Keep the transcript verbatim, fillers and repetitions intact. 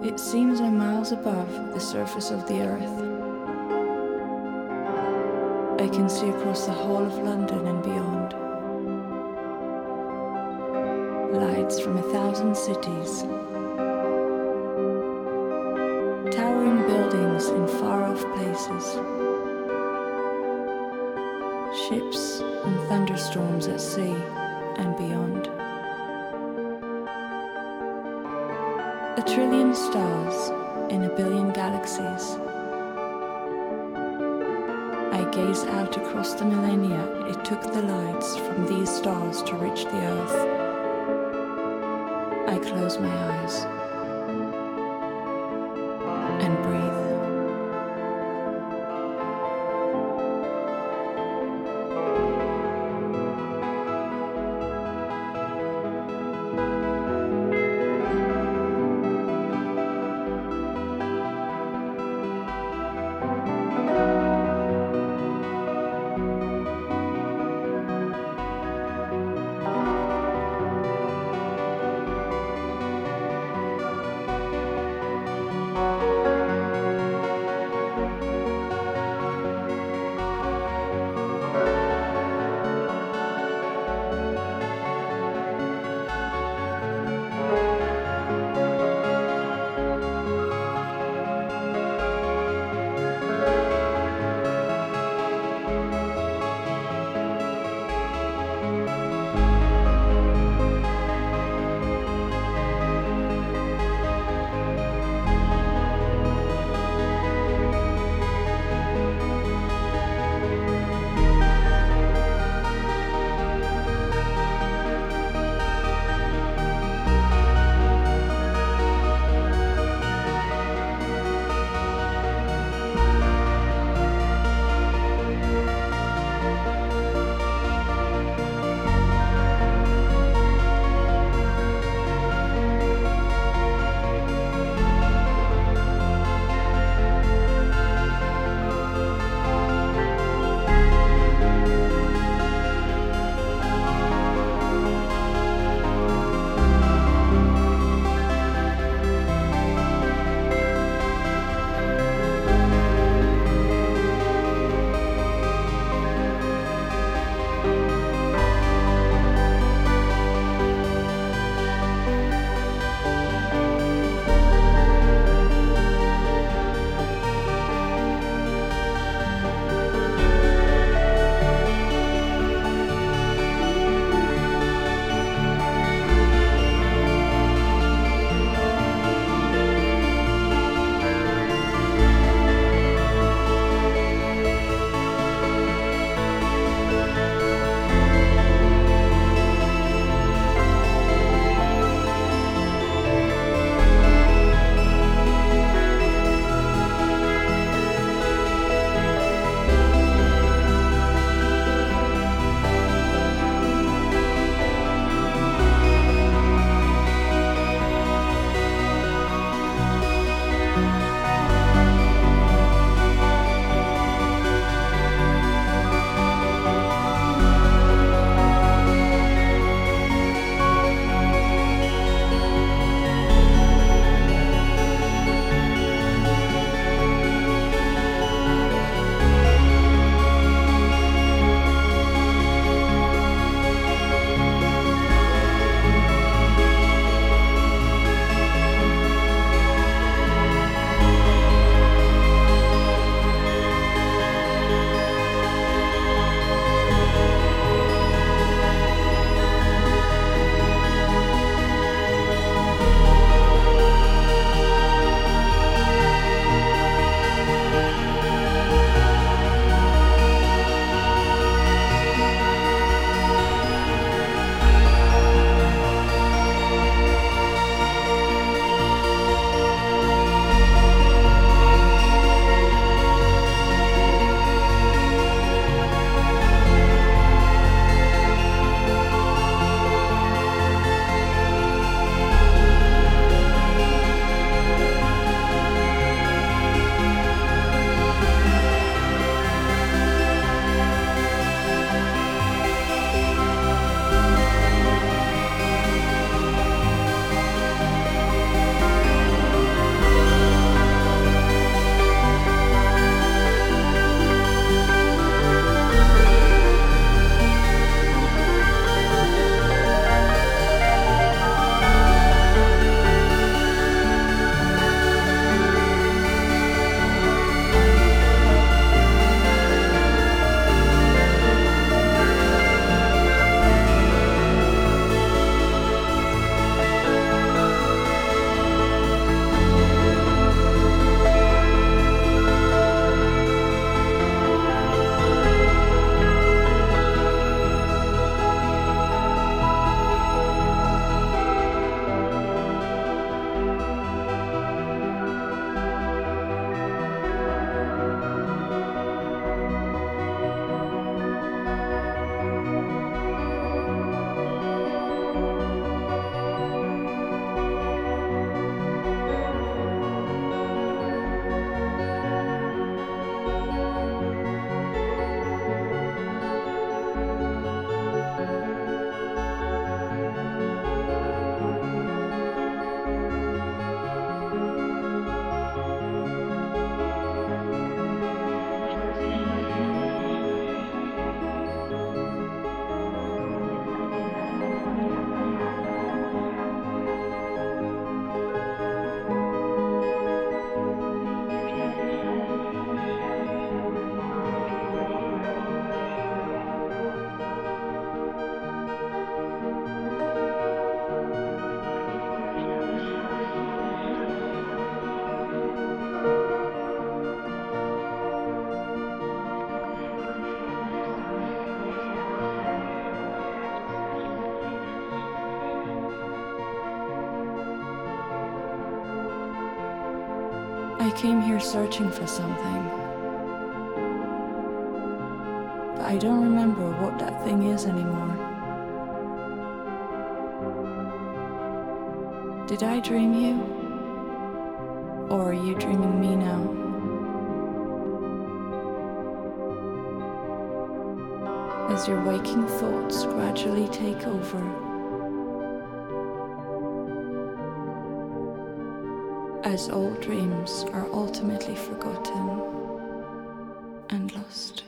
It seems I'm miles above the surface of the earth. I can see across the whole of London and beyond. Lights from a thousand cities. Towering buildings in far-off places. Ships and thunderstorms at sea and beyond. A trillion stars in a billion galaxies. I gaze out across the millennia it took the lights from these stars to reach the earth. I close my eyes and breathe. came here searching for something, but I don't remember what that thing is anymore. Did I dream you? Or are you dreaming me now? As your waking thoughts gradually take over, as all dreams are ultimately forgotten and lost.